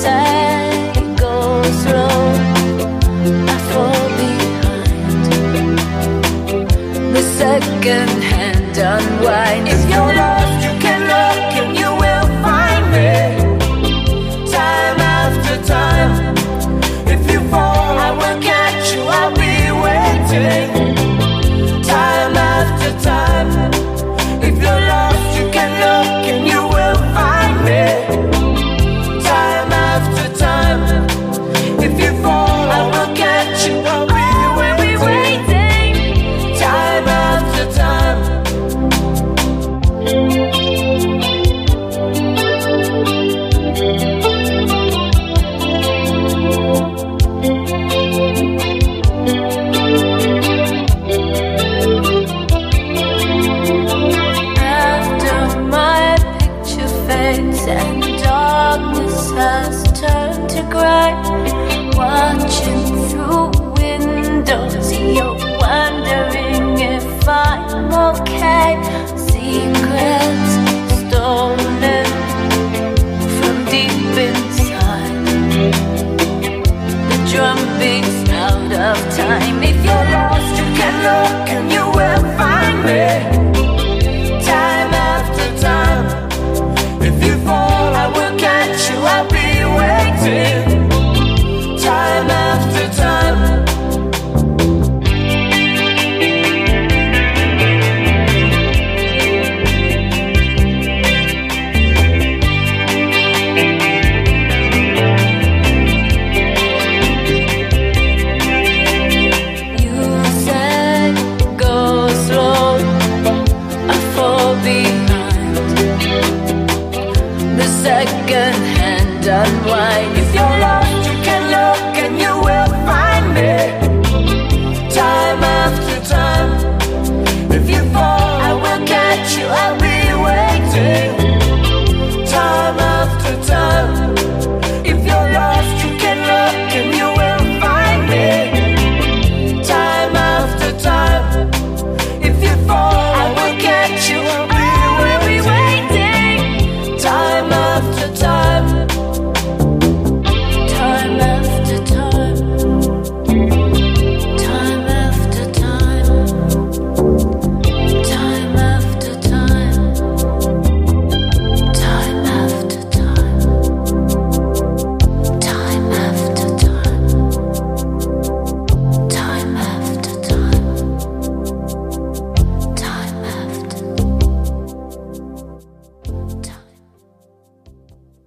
say go slow, I fall behind. The second hand unwind. If you're lost, you can look and you will find me. Time after time. If you fall, I will catch you. I'll be waiting. Time after time. If you're lost, you can look and you will find me. Time after time. If you fall, I will catch you. I'll be waiting. Time after time. After my picture fades and darkness has turned to gray, watching